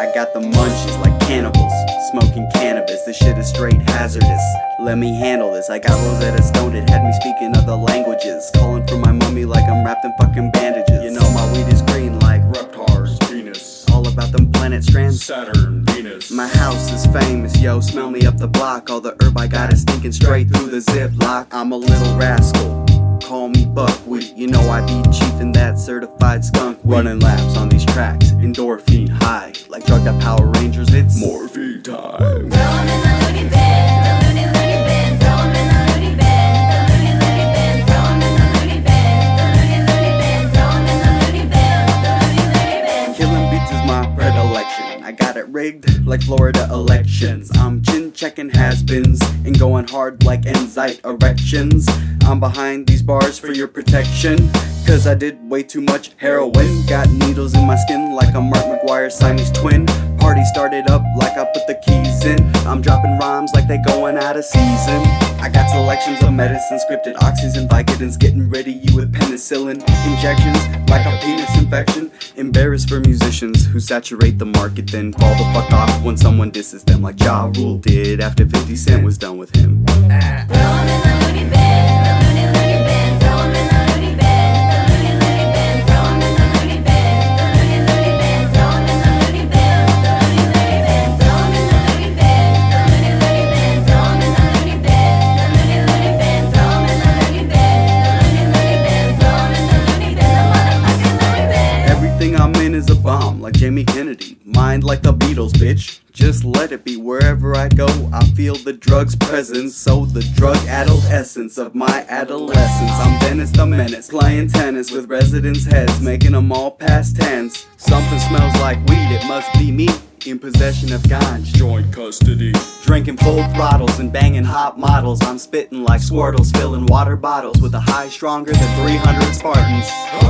I got the munchies like cannibals, smoking cannabis. This shit is straight hazardous. Let me handle this. I got Rosetta Stone, it had me speaking other languages, calling for my mummy like I'm wrapped in fucking bandages. You know my weed is green like Reptars, Venus, all about them planet strands. Saturn, Venus. My house is famous, yo, smell me up the block. All the herb I got is stinking straight through the ziplock. I'm a little rascal, call me buckwheat. You know I be chiefin' that certified skunk weed. Running laps on these tracks, endorphin high, like drugged up Power Rangers, it's Morphine time. Throw 'em in the loony bin, the loony loony bin. Throw 'em in the loony bin, the loony loony bin. Throw 'em in the loony bin, the loony loony bin. Throw 'em in the loony bin, the loony loony bin. killing beats is my predilection. I got it rigged like Florida elections. I'm chin checking has-beens and going hard like Enzyte erections. I'm behind these bars for your protection, cause I did way too much heroin. Got needles in my skin like I'm Mark McGuire's Siamese twin. Party started up like I put the keys in. I'm dropping rhymes like they going out of season. I got selections of medicine, scripted oxys and Vicodins, getting rid of you with penicillin injections like a penis infection. Embarrassed for musicians who saturate the market, then fall the fuck off when someone disses them like Ja Rule did after 50 Cent was done with him. Throw 'em in the loony bin, the loony loony bin. Throw 'em in the loony bin, the loony loony bin. Throw 'em in the loony bin, the loony loony bin. Throw 'em in the loony bin, the loony loony bin. Throw 'em in the loony bin, the loony loony bin. Throw 'em in the loony bin, the loony loony bin. Throw 'em in the loony bin, the loony loony bin. Throw 'em in the loony bin, the motherfucking loony bin. Everything I'm in is a bomb, like Jamie Kennedy. Mind like the Beatles, bitch. Just let it be. Wherever I go, I feel the drug's presence. So the drug-addled essence of my adolescence. I'm Dennis the Menace, playing tennis with residents' heads, making them all past tense. Something smells like weed, it must be me, in possession of ganj. Joint custody. Drinking full throttles and banging hot models. I'm spitting like Squirtles, filling water bottles with a high stronger than 300 Spartans.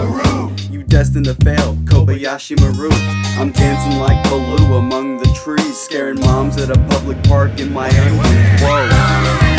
You destined to fail, Kobayashi Maru. I'm dancing like Baloo among the trees, scaring moms at a public park in Miami. Whoa.